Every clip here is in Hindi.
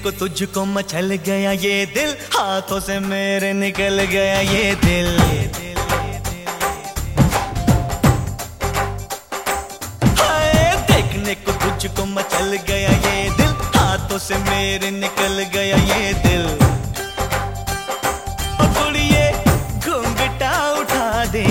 को तुझको मचल गया ये दिल, हाथों से मेरे निकल गया ये दिल। हाय देखने को तुझको मचल गया ये दिल, हाथों से मेरे निकल गया ये दिल। ओ कुड़िए घूंघटा उठा दे,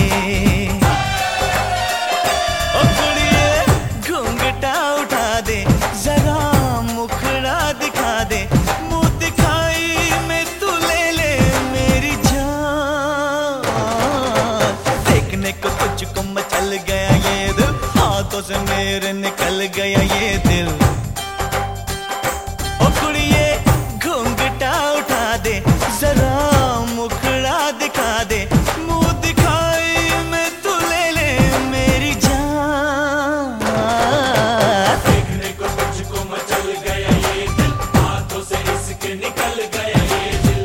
ओ कुड़िए घूंघटा उठा दे, जरा मुखड़ा दिखा दे, मुंह दिखाई में तू ले ले मेरी जान। देखने को तुझको मचल गया ये दिल, हाथों से मेरे निकल गया ये दिल। ओ कुड़िए घूंघटा उठा दे, जरा मुखड़ा दिखा दे, मुंह दिखाई में तू ले ले मेरी जान। देखने को तुझको मचल गया ये दिल, हाथों से इसके निकल गया ये दिल।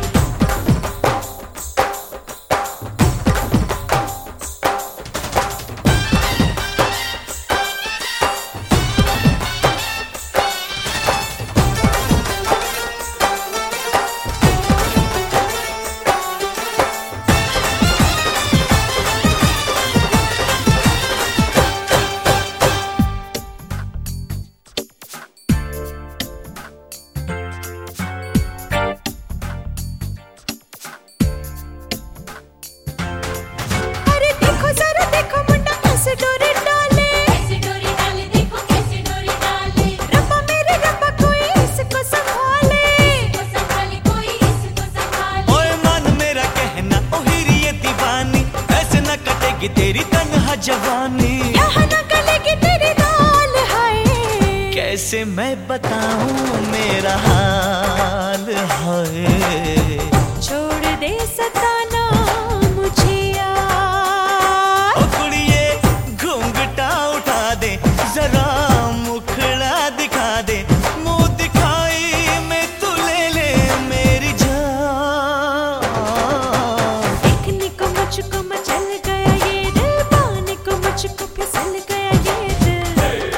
तेरी तन्हा जवानी यहाँ न गलेगी तेरी दाल, हाय कैसे मैं बताऊं मेरा हाल है। छोड़ दे सताना मुझे यार। ओ कुड़िए घूंघटा उठा दे, जरा मुखड़ा दिखा दे, मुंह दिखाई में तू ले ले मेरी जान। देखने को मुझको मचल गया ये दिल, पाने को मुझको फिसल गया ये दिल।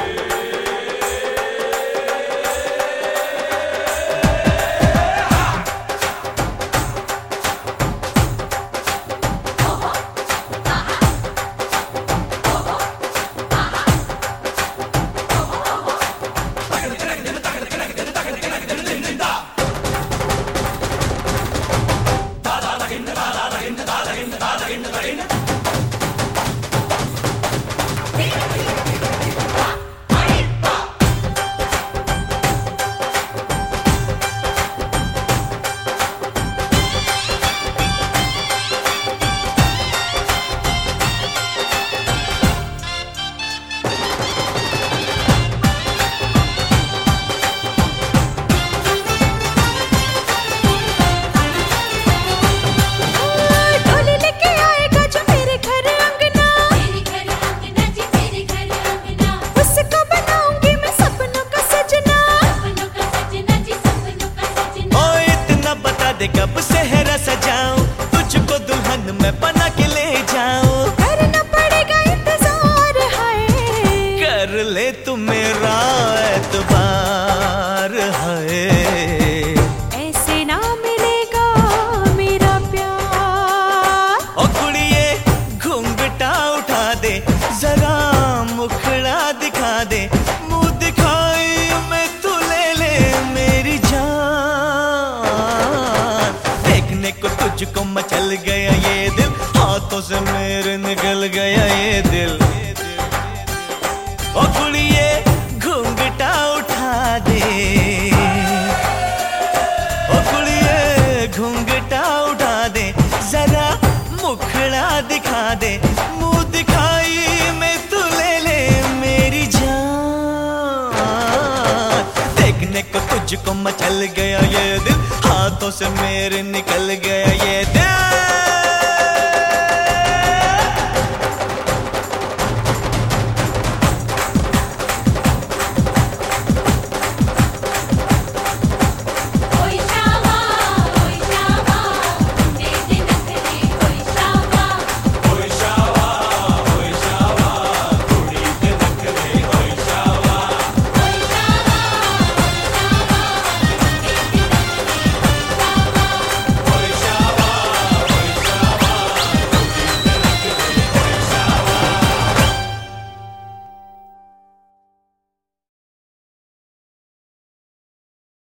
कब सेहरा सजाऊं, तुझको दुल्हन में बना के ले जाऊं। करना पड़ेगा इंतजार, हाय कर ले तू मेरा एतबार है। ऐसे ना मिलेगा मेरा प्यार। ओ कुड़िए घूंघटा उठा दे, जरा मुखड़ा दिखा दे, मुंह दिखाई में तू ले ले मेरी जान। देखने को तुझको मचल गया ये दिल, हाथों से मेरे निकल गया ये दिल। ओ कुड़िए घूंघटा उठा दे, ओ कुड़िए घूंघटा उठा दे, जरा मुखड़ा दिखा दे, मुंह दिखाई में तू ले ले मेरी जान। देखने को तुझको मचल गया ये दिल, हाथों से मेरे निकल गया